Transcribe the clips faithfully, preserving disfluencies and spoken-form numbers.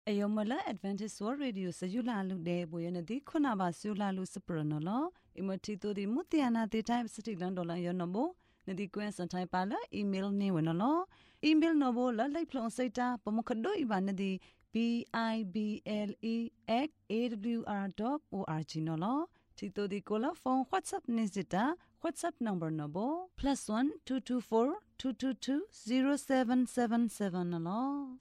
Ayomala Adventist World Radio Sayula Lude Boyanadi Kunaba Sula Lucipranola, Imotito di Mutiana the time city landola yonobo, Nadi Gwen Santai Pala, email Newanolo, email nobo la like plon seta, Pomokado Ibanadi B I B L E at A W R dot org nolo, Tito di Cola phone WhatsApp Nizita, WhatsApp number nobo, plus one two two four two two two zero seven seven seven nolo.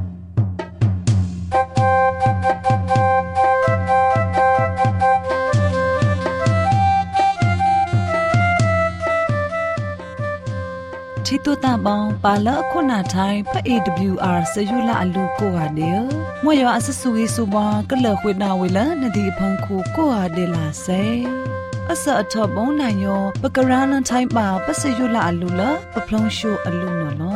Chito tabang pala ko na thai pa A W R sayula alu ko ade mo yo asasugi suba kala khwina wela nadi phang khu ko ade la sai asa athabong na yo pakaranan thai ba pa sayula alu la pa phlong shu alu no lo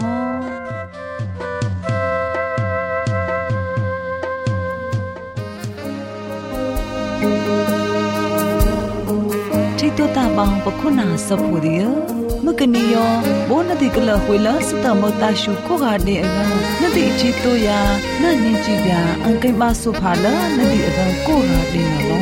Chito tabang pa ko na sa puriya Magkaniyo, bo na di kala huwela sa tamang tasyo ko gade aga. Na di ichito ya, na ninjibya ang kay maso pala na di aga ko gade na lo.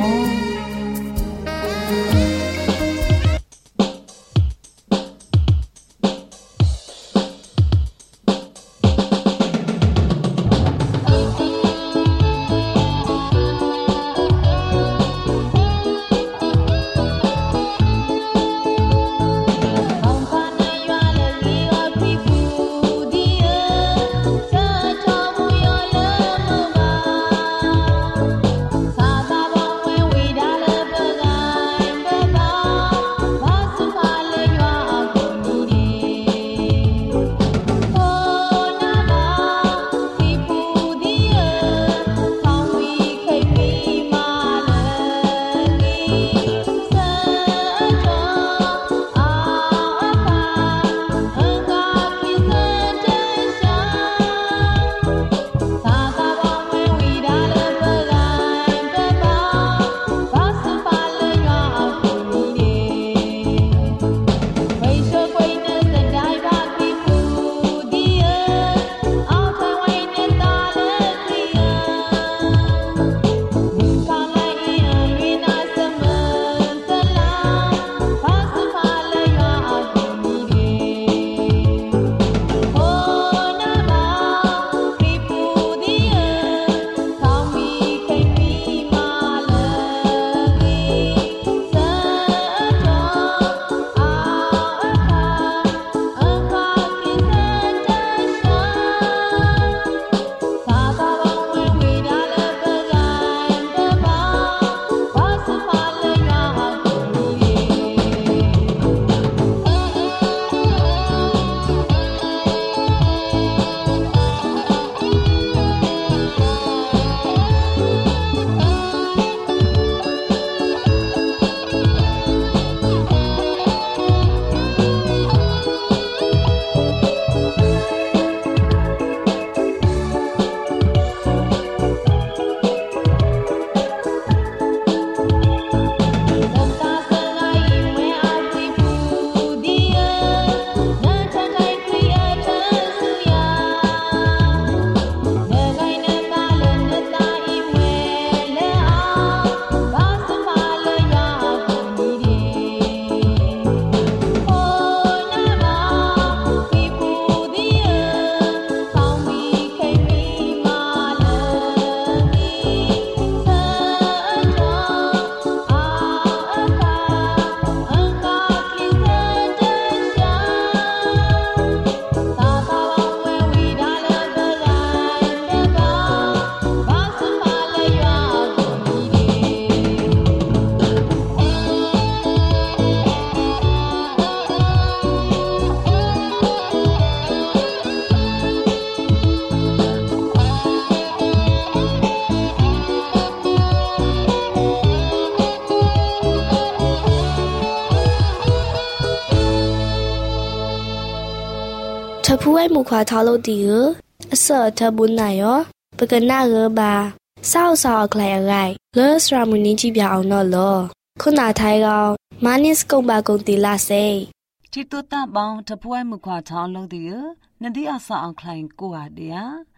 ထဖူးဝဲမူခွာထားလို့တီကိုအစောထဘူးနိုင်ရောပကနာရပါဆောက်ဆောက်ခလိုက်ရိုက်လောစရာမူနင်းကြည့်ပြအောင်တော့လောခုနာထိုင်ကောင်မာနစ်ကုံပါကုံတီလာစေချီတိုတာဘောင်ထဖူးဝဲမူခွာထားလို့တီကိုနဒီအဆောက်ခလိုက်ကိုဟာတည်း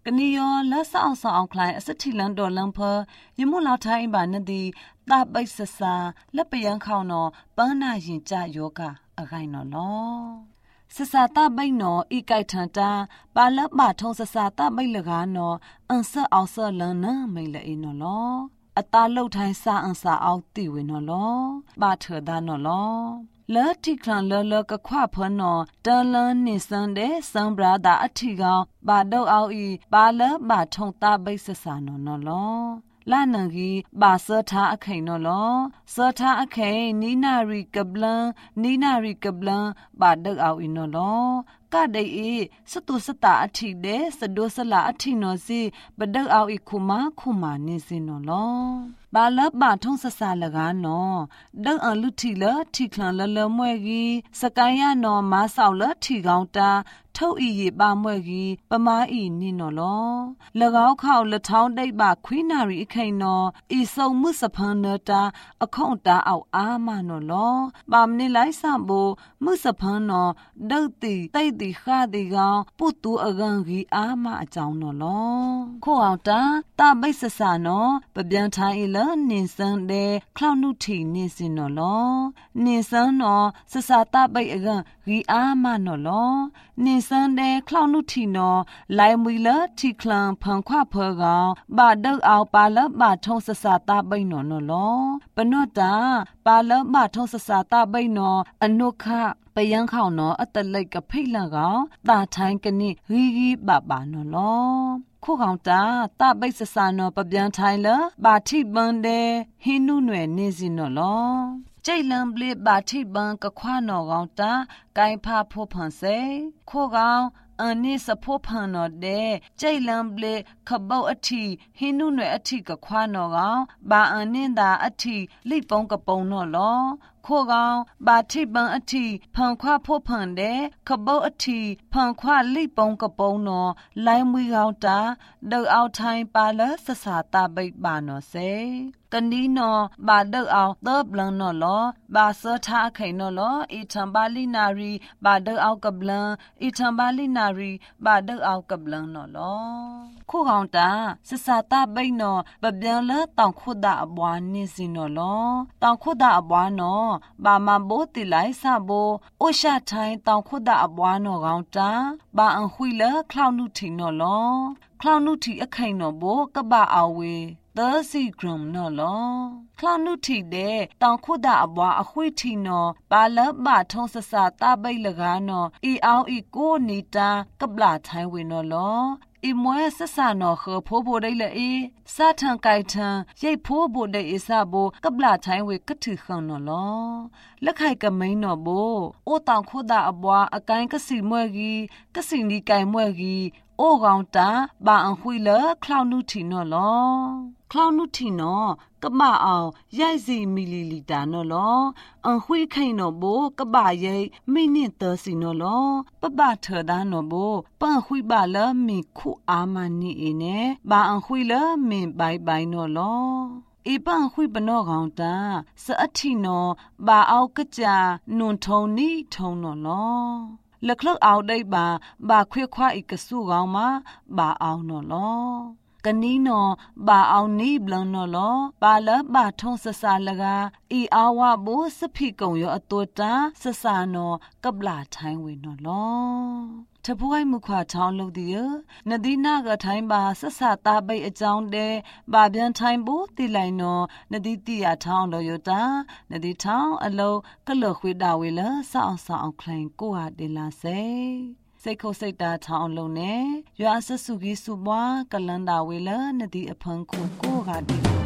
กนิยอและสาวสาวคลายอสถิลันดอลังเพอยมุลาวไทยบานนดีตาใบสสาและไปยังเขานอปานายินจาโยกะอะไรนอลอสสาตาใบนออีไกทันตาปาละบาทงสสาตาใบละกานออันเซเอาเซลันนะไม่ละเอนอลอအသားလှုပ်ထိုင်းစာအန်စာအောက်တီဝင်နော်လောပါထေဒါနော်လောလဲတိခလန်လောလကခွဖနော်တလန်နိစန်တဲ့စံဘရာဒါအထီကောင်ပါတော့အောက်ဤပါလပါထုံတာဘိဆဆာနော်နော်လောလာနန်ကြီးပါစထားအခိန်နော်လောစထားအခိန်နီနာရီကပလန်နီနာရီကပလန်ပါတော့အောက်ဤနော်လောကဒိအေစတုစတာအထီတဲ့စဒိုဆလာအထီနော်စီပဒက်အောက်ဤခုမခုမနေစင်နော်လောပါလပါထုံးဆဆာလကားနော်ဒက်အလူထီလထီခလန်လလမွဲကြီးစကိုင်းရနော်မဆောက်လထီကောင်းတာထုတ်ဤရပါမွဲကြီးပမာဤနိနော်လော၎င်းခေါလထောင်းတိတ်ပါခွေးနာရီအခိန်နော်ဤဆုံမှုစဖန်နတာအခုံတာအောက်အာမနော်လောပါမနိလိုက်ဆံဘူမှုစဖန်နော်ဒုတ်တီတိတ်တီခါတီကောင်ပုတူအကန်ကြီးအာမအကြောင်းနော်လောခို့အောင်တာတပိတ်ဆဆာနော်ပပြန်ထိုင်းလနင်းစန်းတဲ့ခလောက်နုထီနင်းစင်နော်လောနင်းစန်းနော်ဆဆာတပိတ်အကန်ကြီးအာမနော်လောနင်းစန်းတဲ့ခလောက်နုထီနော်လိုင်မွေလထီခလန်ဖန်ခွဖောကောင်ဘာဒုတ်အောင်ပါလဘာထုံးဆဆာတပိတ်နော်နော်လောပနော့တာပါလဘာထုံးဆဆာတပိတ်နော်အနုခပယန်းခေါနော်အတလိတ်ကဖိတ်လန်ကောင်တာထိုင်းကနိရီရီပပနော်လောခုကောင်တာတပိတ်ဆဆာနော်ပပြန်ထိုင်းလဘာထိပန်တဲ့ဟင်းနုနွယ်နေစီနော်လောကျိတ်လံပလဘာထိပန်ကခွာနော်ကောင်တာကိုင်ဖာဖို့ဖန်စေခုကောင်အန်နိစဖို့ဖန်နော်တဲ့ကျိတ်လံပလခပုတ်အထီဟင်းနုနွယ်အထီကခွာနော်ကောင်ဘာအန်နင်တာအထီလိပုံကပုံနော်လောခိုးကောင်ဘာထိပန်အထီဖန်ခွဖို့ဖန်တဲ့ခပုတ်အထီဖန်ခွလိပုံကပုံနော်လိုင်းမွေကောင်တာဒေါအောက်ထိုင်းပါလဆဆာတာပိတ်ပါနော်စေကနီနော်ဘာဒေါအောက်သဘလန်နော်လောဘာစထားခိန်နော်လောအီထံပါလီနာရီဘာဒေါအောက်ကပလန်အီထံပါလီနာရီဘာဒေါအောက်ကပလန်နော်လောခိုးကောင်တာဆဆာတာပိတ်နော်ပပြန်လတောင်ခုဒအဘွားနေစင်နော်လောတောင်ခုဒအဘွားနော်ဘာမဘိုတိလိုက်ဆဘိုအိုရှာထိုင်းတောင်ခုဒအဘွားနော်ကောင်တာဘာအန်ခွီလခလောက်နုထီနော်လောခလောက်နုထီအခိန်နော်ဘိုကပအဝေthirty gram နော်လောခလောက်နုထီတဲ့တောင်ခုဒအဘွားအခွေထီနော်ပါလဘထုံးဆဆာတပိတ်လကားနော်အီအောင်အီကိုနီတာကပလာထိုင်းဝင်နော်လောအီမွဲဆဆာနော်ခဖိုးဘိုဒိလေအီစာထန်ကိုင်ထန်ရိတ်ဖိုးဘိုဒိအီစာဘိုကပလာထိုင်းဝေကထီခေါနော်လောလက်ခိုက်ကမိန်နော်ဘိုအိုတောင်ခုဒအဘွားအကိုင်းကစီမွဲကြီးကစီနီကိုင်မွဲကြီးအိုကောင်တာဘာအခွေလခလောက်နုထီနော်လောခလောက်နုထီနော်ကမအောင်ရိုက်စီမီလီလီတာနော်လောအခွေခိန်နော်ဘိုကပရိတ်မိနစ်သစီနော်လောပပထေဒါနော်ဘိုပန်ခွေပါလမီခုအာမနီအင်းနဲ့ဘာအခွေလမင်ဘိုင်ဘိုင်နော်လောအီပန်ခွေပနောကောင်တာစအထီနော်ဘာအောက်ကကြာနွန်ထုံနီထုံနော်လောလက်ခလောက်အောက်ဒိတ်ပါဘာခွေခွာဤကစုကောင်မှာဘာအောင်နော်လောကနီနော်ဘာအောင်နီဘလန်နော်လောဘာလဘာထုံးဆဆာလကအီအာဝဘိုစဖိကုံရောအတူတာဆဆာနော်ကပလာထိုင်းဝင်နော်လောတပွိုင်းမှုခွာချောင်းလို့ဒီရနဒီနာကထိုင်းပါဆဆာတာပိတ်အကြောင်းတဲ့ဘာပြန်ထိုင်းဖို့တိလိုက်နော်နဒီတိရထောင်းလို့ရတာနဒီထောင်းအလုံးကလခွေတာဝေလစောင်းစောင်းခလိုင်ကိုဟာတင်လာစေစိတ်ခုစိတ်တာထောင်းလုံးနဲ့ရွာဆဆူကြီးစုပွားကလန်တာဝေလနဒီအဖန်ကိုကိုဟာတင်လာ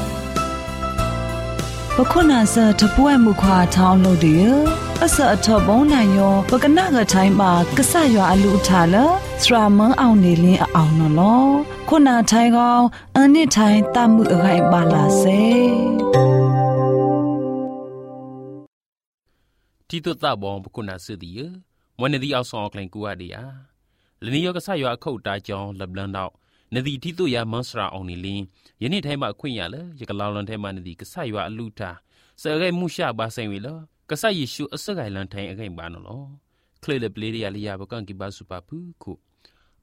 ပခုနာစတပွဲ့မှုခွာထောင်းလို့ဒီရအစအထဘုံနိုင်ရောပကနာကထိုင်းမှာကဆရွာအလူထားလစရာမန်းအောင်နေလင်းအောင်နော်လောခုနာထိုင်းကောင်အန်နစ်ထိုင်းတမှုအခိုင်ပါလာစေတီတုတဘောပခုနာစသည်မွနဒီအောင်ဆောင်ကလင်ကူရဒီယာလနီယောကဆရွာအခုတ်တာကြောင်းလဘလန်တော့နဒီတီတုရမန်းစရာအောင်နေလင်းယနေ့ထိုင်းမှာအခွင့်ရလေရကလောင်လန်ထဲမှာနဒီကဆရွာအလူထားစရဲမှုရှာပါဆိုင်ဝေလောကဆယေရှုအစကိုင်လန်ထိုင်အခိုင်ပါနော်လောခလေလေပလေရလီယာဘကန်ကိပါစုပါဖူခု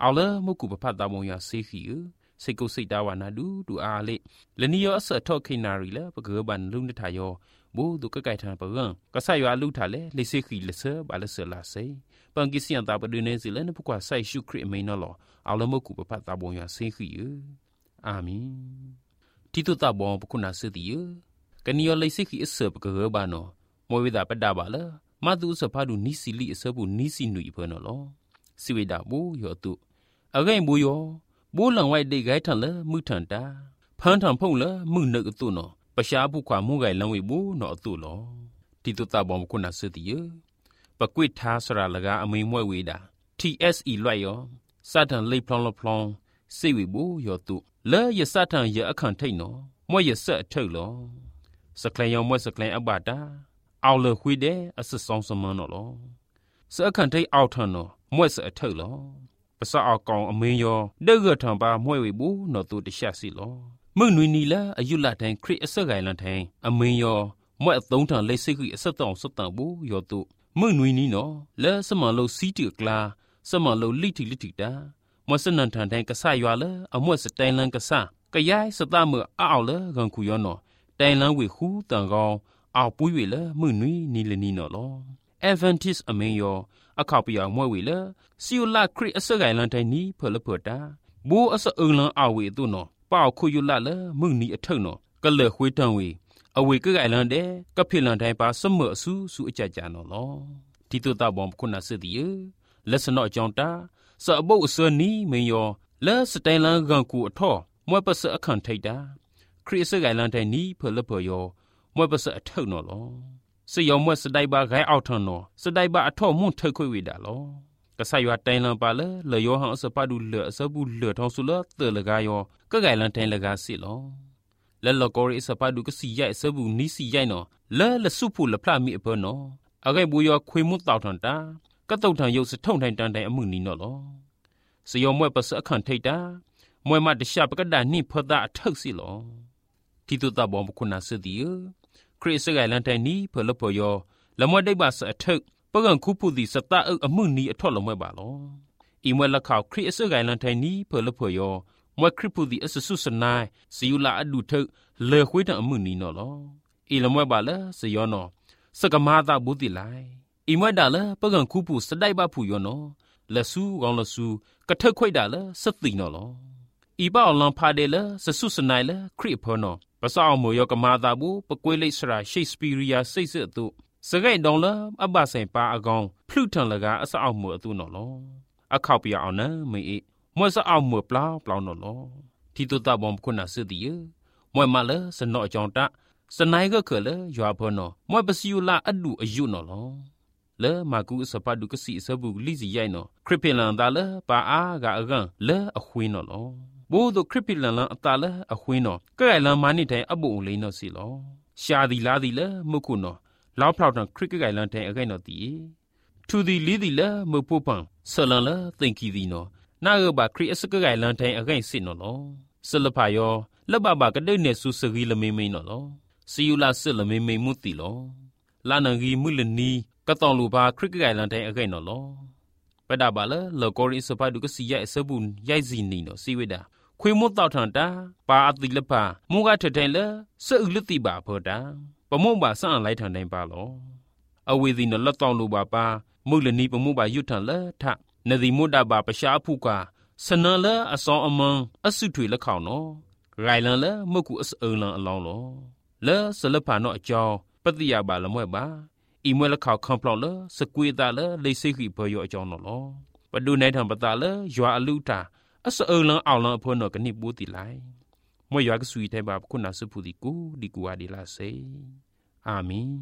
เอาละมุกุปพัตตามงยาเซขีเซกุสิตาวานาดูดูอาเลและนี่ยอเสทอคินารีละปะเกบันลุงนิทายอบูดูกะไก่ทางปะกังกะไซยอลุทาเลเลเซขีเลเซบาเลเซลาเซปังกิสิยันตาปะดูเนซิเลนปุกว่าไซชุคริเมนอลอเอาละมุกุปพัตตามงยาเซขีอาเมนทิตุตาบองปะคุณาเสติยกะนี่ยอเลเซขีเอเซปะเกบานอมวยเวดาปะดาบาละมาดูสภาดูนิสิลิเสบุนิสิหนุยเพิ่นอลอสิเวดาบูยอตุอะไกบูยอบูหลังไว้เด็กไก่ทันละมือทันตาพันทันพงละมือนึกตุนอประชาผู้ความมูไก่ลังไว้บูนอตุลอทิตุตาบอมคุณาเสติยปะกวิทาสระละกาอเมมวยเวดา ที เอส อี ลอยยอซาตันเลพลองละพลองสิเวบูยอตุเลยซาตันยะอคันไทนอมวยยะเสะเถลอสแคลยอมวยสแคลอบาดาเอาเลยคุยเดอสสองสมานอลอสะคันไทเอาทันนอมวยสะเถลอภาษาอากองอเมยอเด้อทันบามวยเวบูนอตุติชาสิลอมึงนุยนีละอายุละแทงคริอสไกลันแทงอเมยอมวยตงทันเลสิกิอสตองสตังบูยอตุมึงนุยนีนอและสมานโลซีติกลาสมานโลลิติลิติดามวยสนันทันแทงกะซายอละอมวยสแตนลันกะซากะยายสตามออ้าวละกังคุยอนอแตนลันเวคูตังกองเอาปุ้ยเวละมือนุยนีเลนีนอลอเอเวนติสอเมยออะข่าวเปียมวยเวละซิวลาคริอสไกลันไทนีเพลเปตาบูอสะอึงลังอาเวตุนอป่าวคุยุละละมึงนีอทังนอกะเลหวยตังเวอเวกะไกลันเดกะเพลันไทปาสมอสุสุอจาจานอลอทิตุตาบอมคุณาสติเยละสนอจองตาสะบุสนีเมยอละสไตลังกันกูอทอมวยปะสะอคันไทดาคริอสไกลันไทนีเพลเปยอมวยปะสะอทังนอลอสยอมมวยสไดบาไกเอาทันนอสไดบาอทอมุนเทคุยเวดาลอกะไซยอไตลันปาละเลยยอหังสะปาดูเลอสะบุเลอทองสุละเตละกายอกะไกลันไทละกาสิลอและละกอริสะปาดูกะสิยะสะบุนิสิยะนอละละสุพุละพลามิอเปนออะไกบูยอခွေมุตาวทันตากะตุทันยกสะထုံထိုင်တန်တိုင်အမှုနီနော်လောစယောမွဲ့ပစအခန့်ထိတ်တာမွဲ့မတရှပကဒနိဖဒအထောက်စီလောတိတုတဘောမခုနာစတိယခရစ်စကလန်တိုင်နီဖလပယောလမွဲ့ဒိတ်ပါစအထောက်ပကံခုပုတိစတအအမှုနီအထောက်လမွဲ့ပါလောဤမွဲ့လက်ခေါခရစ်စကလန်တိုင်နီဖလပယောမွဲ့ခရစ်ပုတိအစဆုစနိုင်စီယူလာအဒုထုလေခွေးတအမှုနီနော်လောဤလမွဲ့ပါလဲစယောနော်စကမာတာဘူးတိလိုက်ဤမွဲ့တာလဲပကံခုပုစတိုက်ပါဖူယောနော်လက်ဆူကောင်းလက်ဆူကထက်ခွိတာလဲစသိနော်လောဤပါအလံဖာတယ်လဲစဆုစနိုင်လဲခရစ်ဖောနော်ပစောင်းမယောကမာတာဘူးပကွေးလိတ်စရာရှိတ်စပီရီယာစိတ်စစ်တုစကိုက်တောင်းလဲအဘဆိုင်ပါအကောင်ဖလူထန်လကအစအောင်မအတုနော်လောအခောက်ပြအောင်နမေအေမွဲ့စအောင်မပလောက်ပလောက်နော်လောတီတုတဘောင်ခုနာစတိယမွဲ့မလဲစနော့အကြောင်းတစနိုင်ကခလဲရွာဖောနော်မွဲ့ပစီယူလာအဒူအယုနော်လောလေမာကူစပဒုကစီစဘူလိစီရိုင်နော်ခရစ်ပီလန်တာလဲပါအားကအကန်လဲအခွင်းနော်လောဘိုးတို့ခရစ်ပီလန်လန်အတာလဲအခွင်းနော်ကဲလန်မာနိတဲ့အဘုံလေးနော်စီလောရှာဒီလာဒီလဲမခုနော်လောက်ဖောက်တန်ခရစ်ကဲလန်တဲ့အခိုင်နော်တီထူဒီလီဒီလဲမပူပန်ဆလန်လဲသင်ကီဒီနော်နာဂဘခရစ်စကကဲလန်တဲ့အခိုင်စစ်နော်လောဆလဖာယောလဘဘကတဲ့နေဆူစဂီလမေမေနော်လောစီယူလာဆလမေမေမှုတီလောလာနဂီမူလနီကတောင်လူပါခရစ်ကဲလန်တဲ့အခိုင်နော်လောပဒပါလဲလော်ကိုရီစပါဒုကစီရဲ့ဆဘူးရိုက်စီနီနော်စီဝိဒါခွေမွတ်တောက်ထန်တာပါအတိလပါမူကထထိုင်လဲစဥလတိပါဖောတာပမုံပါစံလိုက်ထန်တိုင်းပါလောအဝေဒီနလတောင်လူပါပါမုလနီပမှုပါယွတ်ထန်လဲထနဒီမုဒ္ဒပါပရှာဖုကစနလဲအစောအမန်အစုထွေလက်ခေါနော်ရိုင်လန်လဲမုတ်ကူအစအုံလန်အလောင်းလောလဲဆလဖာနော်အကြောင်းပတိယပါလမွဲ့ပါဤမွဲလက်ခေါခံဖလောက်လဲစကွေတာလဲလိစိခိဘောယောအကြောင်းနော်လောပဒုနိုင်ထံပတာလဲရွာအလူတာအစအုံလန်အောင်လန်အဖို့နော်ကနိပူတီလိုက်မွဲရွာကဆွေတဲ့ပါခုနာစဖူဒီကူဒီကူအဒီလာစေအာမင်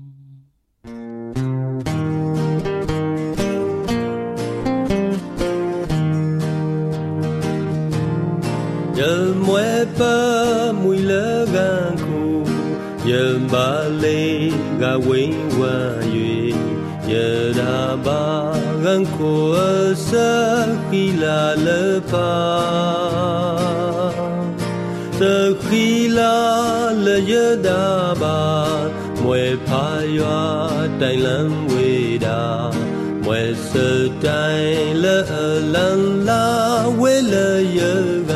Yel mue pa mui le gan ku Yel ba le ga wing wa yue Yel da ba gan ku sa khi la le pa Sa khi la le ye da ba Mue pa yua tai lan we da မွေစတိုင်းလလန်လာဝဲလယက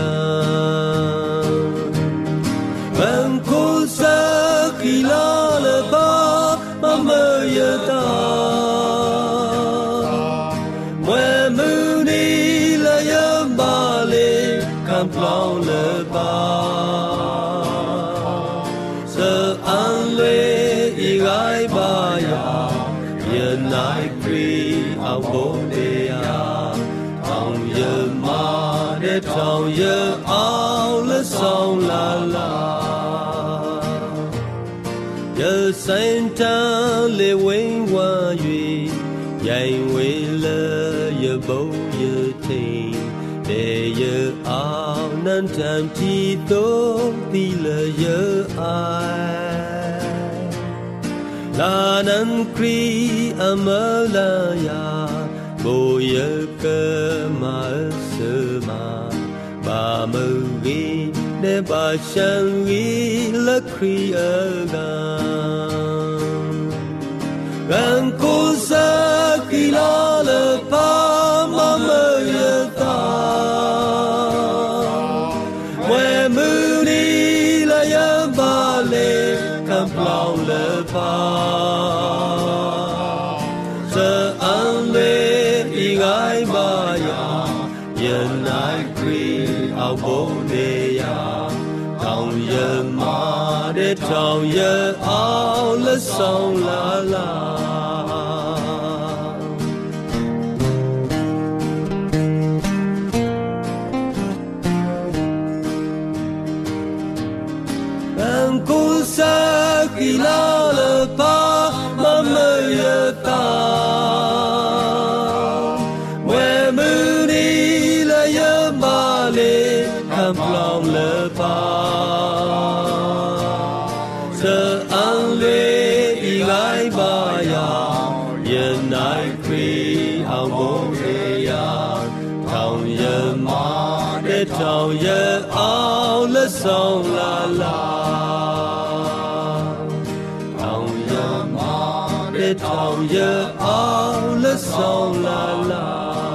မန်ကိုစာကီလာလဘာမမယတာမွေမူနီလယဘာလေကံပလောင်းလဘာစအန်လေဤဂိုင်ဘာယာယနိုင်ခရီအဘိုတေယာတောင်ရမတဲ့တောင်ရအောင်လဆောင်လာလာရဆိုင်တန်လေဝင်းဝါ၍ရိုင်ဝေလရဘုံရထိန်တေရအောင်နန်တန်တီတို့ဒီလရအိုင်လာနန်ခရီအမလာယာဘိုရကမဆမဘာမဝီနေပါချန်ဝီလခရီအကံရန်ကိုစာကီလာလပါမမယတာဝဲမူနီလယဘာလေကံပလောင်းလပါစအန်လေဤဂိုင်ဘာယာယနိုင်ခရီအဘိုနေယာတောင်ရမတဲ့တောင်ရအောင်လဆောင်လာလာဘန်ကိုစာကီလာလပါမမယတာဝဲမူနီလယမလေးကံပလောင်းလပါစအန်လေဤဂိုင်ဘာယာယနိုင်ခရီအောင်ဘုံေယာတောင်ရမတဲ့တောင်ရအောင်လဆောင်လာလာတောင်ရမတဲ့တောင်ရအောင်လဆောင်လာလာ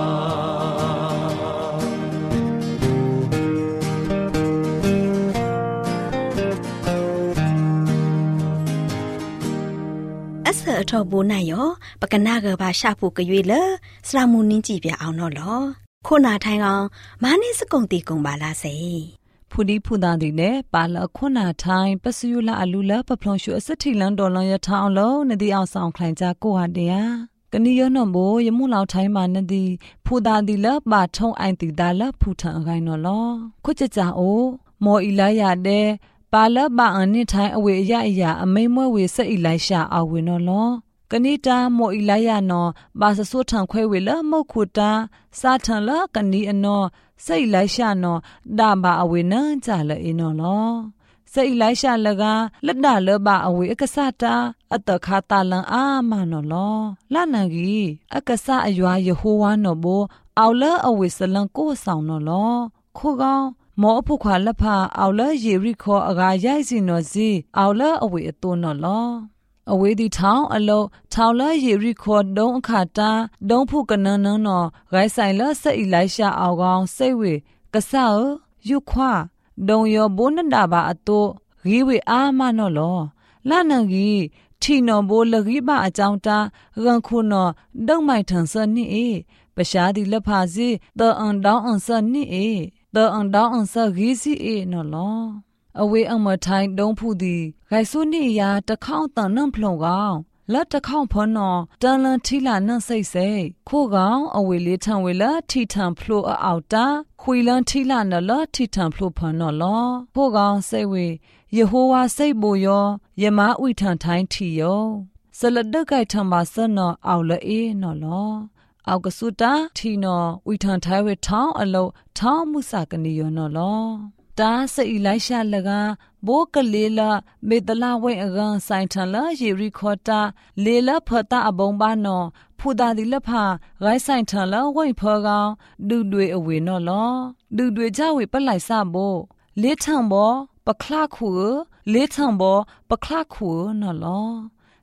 အဆအထောက်ပိုးနိုင်ရောပကနာကဘာရှာဖို့ကြွေလစရာမူနင်းကြည့်ပြအောင်တော့လောခုနာထိုင်ကောင်မာနစ်စကုံတီကုံပါလားစေဖူဒီဖူသားဒီလေပါလခုနာထိုင်ပစယူလာအလူလာပပလုံရှုအစတိလန်ဒေါ်လရထောင်းလုံးနဒီအောင်ဆောင်ခိုင်ကြကိုဟာတရားကနီရနမိုးယမှုလောက်ထိုင်းမှာနဒီဖူသားဒီလပါထုံအိုင်တီဒါလဖူထန်အခိုင်နော်လောခုကြကြအိုမော်အီလာရတဲ့ပါလပအန်နိထိုင်အဝေအရအရာအမိမွဲဝေစက်အီလိုက်ရှာအဝေနော်လောကနိတာမော်အီလာရနော်ဘာစဆိုးထန်ခွဲဝေလမုတ်ခုတာစာထန်လကနီအနော်စိတ်လိုက်ရှာနော်ဒါဘာအဝေနန်းကြလေအနော်လောစိတ်လိုက်ရှာလကလက်ဒါလဘအဝေအကဆတာအတခါတလန်အာမနော်လောလနန်ကြီးအကဆအယွာယေဟောဝါနော်ဘောအော်လအဝေစလန်ကိုဆောင်နော်လောခိုကောင်မောအဖို့ခွာလက်ဖာအော်လယေရိခောအဂါရိုက်စီနော်စီအော်လအဝေအသွနော်လောအဝေဒီထောင်းအလုံးထောင်းလယေရိခောဒုံအခါတာဒုံဖို့ကနန်းနော်နော်ဂိုင်းဆိုင်လစိတ်အလိုက်ရှာအောင်ကောင်းစိတ်ဝေကဆောက်ယုခွာဒုံယောဘုန်းတာပါအတုဂီဝေအာမနော်လောလနန်ကြီးထီနော်ဘိုလဂီပါအကြောင်းတာရန်ခုနော်ဒုံမိုင်ထန်စနိအေပရှားဒီလက်ဖာစီတောအန်တောင်းအန်စနိအေတောအန်တောင်းအန်စဂီစီအေနော်လောအဝေးအမထိုင်းဒုံဖူသည်ဂိုင်ဆုနိယာတခေါန့်တန်နံဖလုံကောင်လက်တခေါန့်ဖနော်တန်လန်ထီလာနန့်စိတ်စိတ်ခိုးကောင်အဝေးလေးထံဝေလာထီထံဖလိုအောက်တာခွေလန်ထီလာနလထီထံဖလိုဖနော်လောခိုးကောင်စိတ်ဝေယေဟောဝါစိတ်ဘူယောယမဥထံထိုင်းထီယောဆလဒဂိုင်ထံပါစနော်အောက်လေအေနော်လောအောက်ကစုတာထီနော်ဥထံထိုင်းဝေထောင်းအလုံးထောင်းမှုစကနီယောနော်လောတာစိတ်လိုက်ရှာလကဘိုးကလေးလာမေတလာဝဲအကန်ဆိုင်ထန်လာယေရီခေါ်တာလေလဖတာအဘုံပါနော်ဖူတာဒီလဖာဂိုင်းဆိုင်ထန်လာဝိတ်ဖောကောင်ဒူတွေအဝေနော်လောဒူတွေကြဝေပလိုက်စဘောလေးထံဘောပခလာခုလေးထံဘောပခလာခုနော်လော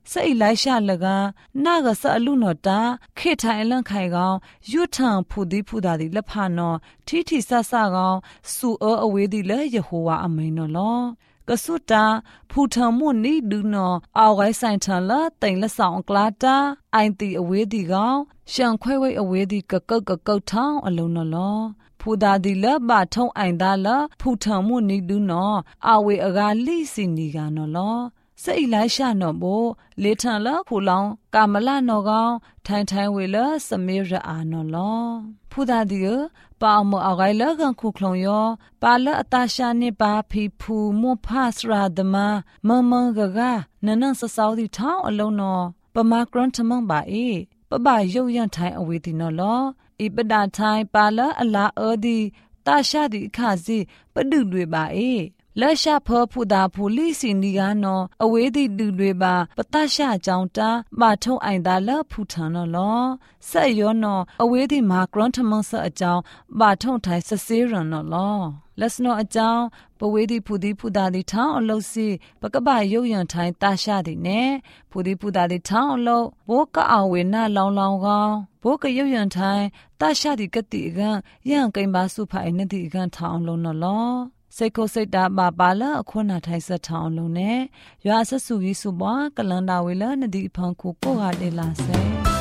စအိလိုက်ရှာလကနာကဆအလူနော်တာခေထိုင်လန့်ခိုင်ကောင်ရွတ်ထံဖူဒီဖူတာဒီလက်ဖာနော်ထီထီဆဆကောင်စူအောအဝေးဒီလေယေဟိုဝါအမိန်နော်လောကဆုတာဖူထံမွန်နီဒူနော်အော်ဝိုင်းဆိုင်ထန်လာတိန်လက်ဆောင်ကလာတာအိုင်တီအဝေးဒီကောင်ရှန်ခွဲဝိတ်အဝေးဒီကကုတ်ကကုတ်ထောင်းအလုံးနော်လောဖူဒါဒီလဘာထုံအိုင်ဒါလဖူထံမွန်နီဒူနော်အဝေးအကလိစီနီကနော်လောစိတ်လိုက်ရှာနော်ဘိုလေထန်လဖူလောင်ကာမလနော်ကောင်ထိုင်ထိုင်ဝေလစမေရအာနော်လောဖူဒါဒီပါမအဂိုင်လကန်ခုခလုံယောပါလအတရှာနေပါဖီဖူမောဖာစရာဒမမမဂဂနနဆဆောဒီထောင်းအလုံးနော်ပမာဂရန်ထမန်ပါအေပပရုပ်ရန်ထိုင်အဝေဒီနော်လောဣပဒထိုင်ပါလအလာအောဒီတရှာဒီအခါစီပဒုတွေပါအေလက်ရှာဖောဖူတာဖူလီစီနီကနော်အဝေးသည့်လူတွေပါပတရှာကြောင့်တာမထုံအိုင်တာလဖူထန်နော်လောဆက်ရောနော်အဝေးသည့်မာဂရန်ထမန်ဆအကြောင်းမထုံထိုင်ဆဆေးရနော်လောလက်စနော်အကြောင်းပဝေးသည့်ဖူဒီဖူတာဒီထောင်းအလုစီပကပရုပ်ရန်ထိုင်တရှာသည်နဲ့ဖူဒီဖူတာဒီထောင်းအလုဘောကအဝေနာလောင်လောင်ကောင်ဘောကရုပ်ရန်ထိုင်တရှာသည်ကတိကံရန်ကိမ္ပါစုဖိုင်နတိကံထောင်းလုံးနော်လောစိတ်ကိုစိတ်တာပါပါလာအခုနာထိုင်စထောင်းလုံးနဲ့ရွာဆက်စုကြီးစုပွားကလန်တာဝေလနဒီဖန်ကိုကိုဟာတေလာဆဲ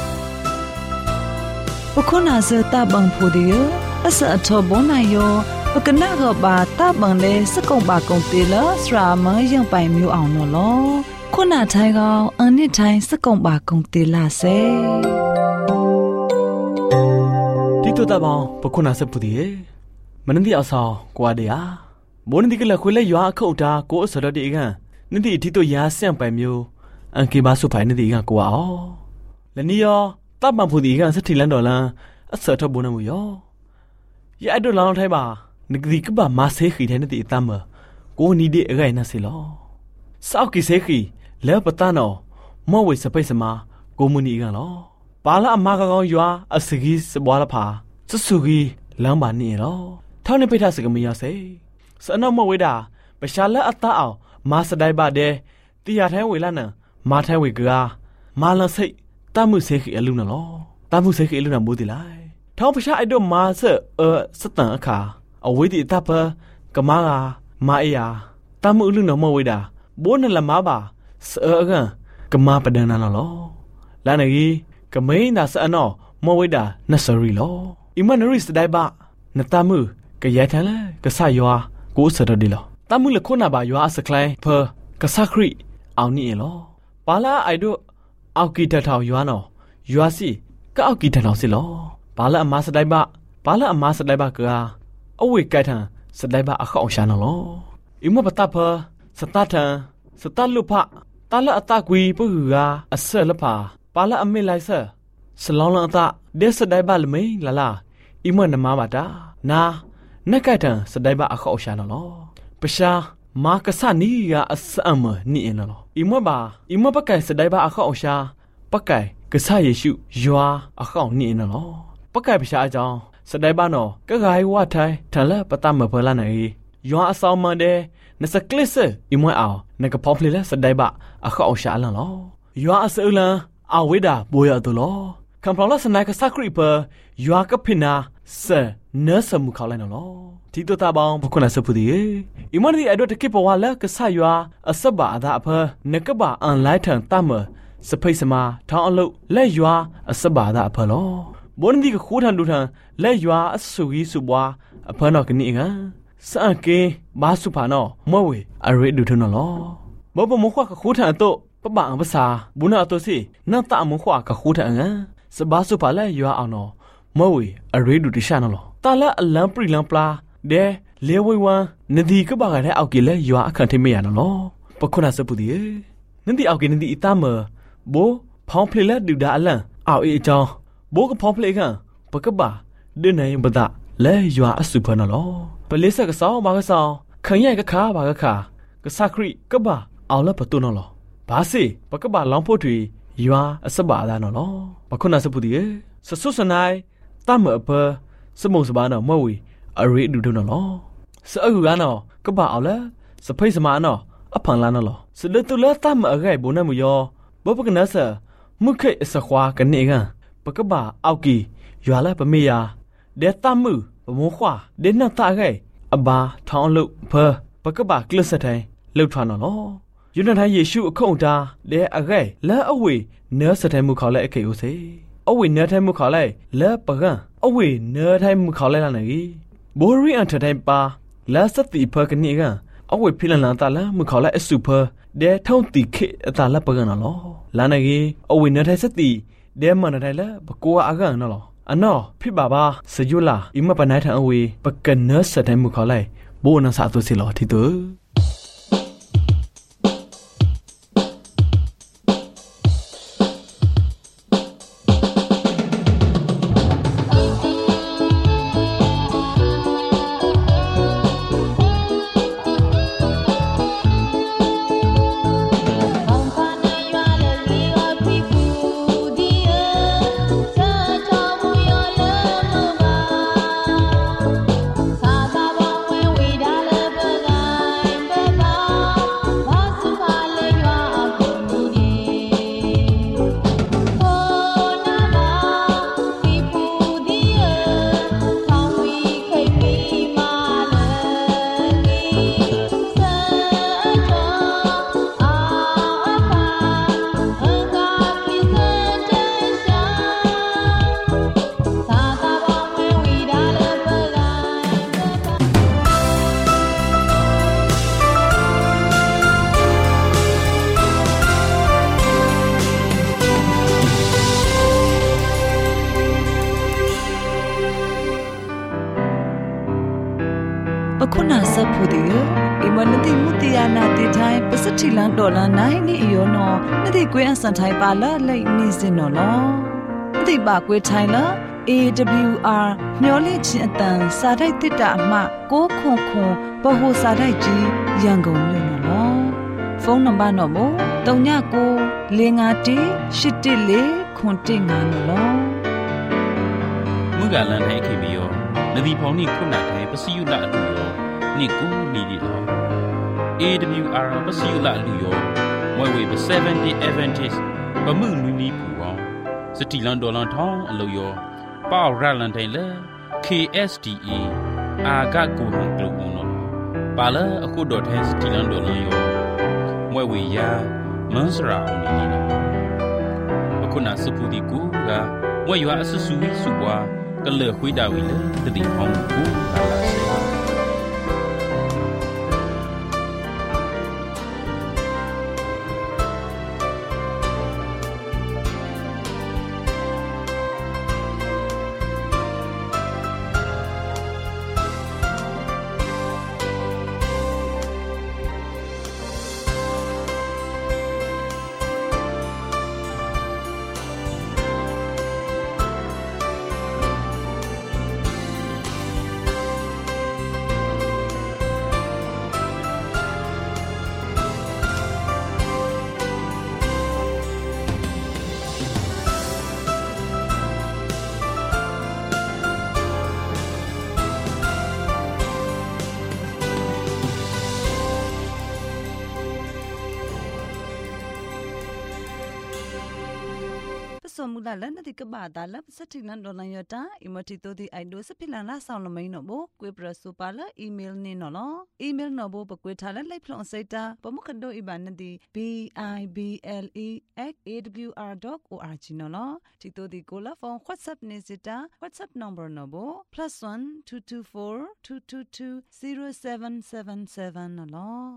ပခုနာစတာဘန်ဖူဒီယအစအထောဘွန်နိုင်ယောပကနာကဘာတာဘန်လေစကုံပါကုံတေလာစရာမယံပိုင်မျိုးအောင်နော်လောခုနာထိုင်ကောင်အန်နစ်ထိုင်စကုံပါကုံတေလာဆဲဒီတော့တာဘောင်ပခုနာစပူဒီယမနဒီအဆောကွာဒီယာဘုန်းဒီကလခွေလဲရွာအခုတ်တာကိုအစရတဲ့ကန်နိတိအထီတို့ရာဆန့်ပိုင်မျိုးအန်ကေဘာဆုဖိုင်နိတိကန်ကိုအောင်လနီယောတပ်မဖူဒီကန်စတိလန်ဒေါ်လန်အစထဘုန်းမူယောရအဒလောင်းထိုင်ပါနဂဒီကဘာမဆေခီတဲ့နိတိအတမကိုနီဒီအဂိုင်နစီလောစောက်ကီဆေခီလဲပတနောမောဝေစပိစမာကိုမူနီကန်လောပါလာအမကကောင်ရွာအစကြီးစပွားလာဖာစဆူကြီးလမ်းပါနေရောထောင်းနေပိထစကမရစေစနမဝေဒာပရှာလအတာအောင်မာစဒိုင်ပါတဲ့တီယာထိုင်းဝေလာနံမာထိုင်းဝေကာမာလစိတ်တမှုစေခိအလူနော်တမှုစေခိအလူနမိုးတီလိုက်ထောင်းပရှာအိုက်တော့မာဆအစတန်အခါအဝေးတီတပ်ပကမာကမာအေယာတမှုအလူနမဝေဒာဘိုးနလမပါစေအကန်ကမာပဒနာနော်လာနေကြီးကမိန်နာစအနောမဝေဒာနဆရီလောအီမန်ရီစဒိုင်ပါနတမှုကရဲထန်လဲကဆရွာကိုစရဒီလောတမှုလခုနာပါရွာစကလိုင်းဖကဆခရီအောင်နီလောပါလာအိုက်တို့အောက်ကီတထောင်ရွာနော်ရွာစီကအောက်ကီတထောင်စီလောပါလာအမစတိုင်ပါပါလာအမစတိုင်ပါကအဝေကထန်စတိုင်ပါအခေါအောင်ရှာနော်လောအမပတဖစတထန်စတလုဖတလအတကွီပူကအဆလဖပါလာအမေလိုက်ဆစလောင်းလန်အတဒေစတိုင်ပါလမေလာလာအမနမပါတာနာနက်ကတန်စတိုင်ပါအခေါရှာနော်ပရှာမာကဆနီကအစအမနီနော်အမဘာအမပကဲစတိုင်ပါအခေါရှာပကဲကဆယေရှုယွာအခေါနီနော်ပကဲပရှာအကြောင်းစတိုင်ပါနော်ကဂိုင်ဝတ်ထိုင်ထလပတမဖလာနေယွာအဆောင်မတဲ့နစကလစ်အမအောင်နကဖောဖလီလစတိုင်ပါအခေါရှာလနော်ယွာအစအလန်အဝေဒါဘိုရတလောကံပလစနိုက်ကစခရီပယွာကဖိနာဆာနဆမှုခေါလိုက်နော်ဒီတော့တာပေါင်းဘခုနာစဖူဒီအီမန်ဒီအဒတ်ကိပဝါလာကဆာယွာအစဘာအဒါအဖနကဘာအန်လိုက်ထန်တမစဖိစမာထောင်းအလုလက်ယွာအစဘာအဒါအဖလောဘွန်ဒီကခိုးထန်ဒူထန်လက်ယွာအဆူကြီးစုပွားအဖနော်ကနိကစအကေဘာစုဖာနော်မောဝေအရေဒူထနော်လောဘောပမခွာကခိုးထန်တော့ပပအပစာဘူးနာတော့စီနတ်တမခွာကခိုးထန်ငါစဘာစုဖာလက်ယွာအောင်နော်မောဝေအရေဒူတရှာနော်တာလအလံပရီလံပလာဒဲလေဝေဝမ်နဒီကဘာကတဲ့အောက်ကလေယွာအခန့်ထိမရနော်ပခုနာစပူဒီနဒီအောက်ကနဒီအတမဘိုဖောင်းဖလေလက်ဒူဒါအလံအောက်အေးအကြောင်းဘိုးကဖောင်းဖလေကန်ပကဘာဒင်းနိုင်ပဒလဲယွာအစုဖနော်ပလေးဆက်ကစောင်းဘာကစောင်းခရိုင်ကခါဘာကခါကဆခရီကဘာအော်လပတူနော်ဘာစီပကဘာလောင်ဖို့ထွေယွာအစဘာဒါနော်ပခုနာစပူဒီဆဆုစနိုင်တမအပစမုံစဘာနော်မဝီအရေဒူဒနော်စအကူကနော်ကပအောင်လဲစဖိတ်စမာနော်အဖန်လာနော်စလတူလတမအဂိုင်ဘုန်နမယောဘบ่ปกนะซะมุขไอสควากันนี่กันปกบ่าเอากียัวละปะเมียเดตามือปะโมขวาเดนัตาไกอบาทองลุเพอปกบ่ากลึสะไทลุทวนนอยูนันไทเยซูอคงตาเดอะไกและอเวเนื้อสะไทมุเขาและไอเกโอเซอเวเนื้อไทมุเขาและและปะกันอเวเนื้อไทมุเขาและละไหนบ่รีอันเทไทปาและสติเพอกันนี่กันอเวพิลันลาตาละมุเขาและอสุเพอเดท่องติเคตาละปะกันนอลานะเกอเวเนื้อไทสติเดมันไทละปะกัวอากันนออันนอพี่บาบาสยุลาอิมะปะไนทังอเวปะกันเนื้อสะไทมุเขาและโบนัสอาตุสิลอทิโต kuna sapudi imanati mutiana ti thai pasati lan dollar nine ni yono nati kwe asan thai pa la lai ni sin no lo nati ba kwe thai la A W R မျော်လင့်ခြင်းအတန်စာတိုက်တစ်တာအမှကိုခွန်ခွန်ဘဟုစာတိုက်ကြီးရန်ကုန်မြို့နော်ဖုန်းနံပါတ်တော့မို့၃၉ကို၄၅၁၈၁၄ခွန်၁၅နော်မူကလန်ထိုင်ခေမီယောနဒီဖောင်နိခုနာထိုင်ပစီယုလအလူယောနိကူလီဒီလော A W R ပစီယုလအလူယောမွေဝေပseventy Adventist ပမှုနူနီပူအောင်စတီလန်ဒေါ်လန်ထောင်းအလူယောပေါရလန်တိုင်လေ K S D A အာဂတ်ကိုဟန်ကလူဦးနော်ပါလာအခုဒေါ်ထိုင်းစတီလန်ဒေါ်လန်ယောမွေဝေယာမန်စရာဦးနီနော်အခုနာစပူဒီကူကမွေရွာအဆဆူဝီစုပွားကလေခွေးတာဝီလေတတိအောင်ကူလာလာစေสมมุติแล้วนั่นที่กบาดาลับสักทีนั้นโดนยอดตาอิมติโตที่ไอดูสพิลานาสาวลไม่หนอบุกวยประสุปาละอีเมลนี่หนอลออีเมลหนอบุปกวยทาละไลพลองไซตาปมุขันโดอีบานนั่นที่ b i b l e at a w r dot org หนอลอที่โตที่โกลาฟอง WhatsApp นี่สิตา WhatsApp number หนอบุ plus one two two four two two two zero seven seven seven หนอลอ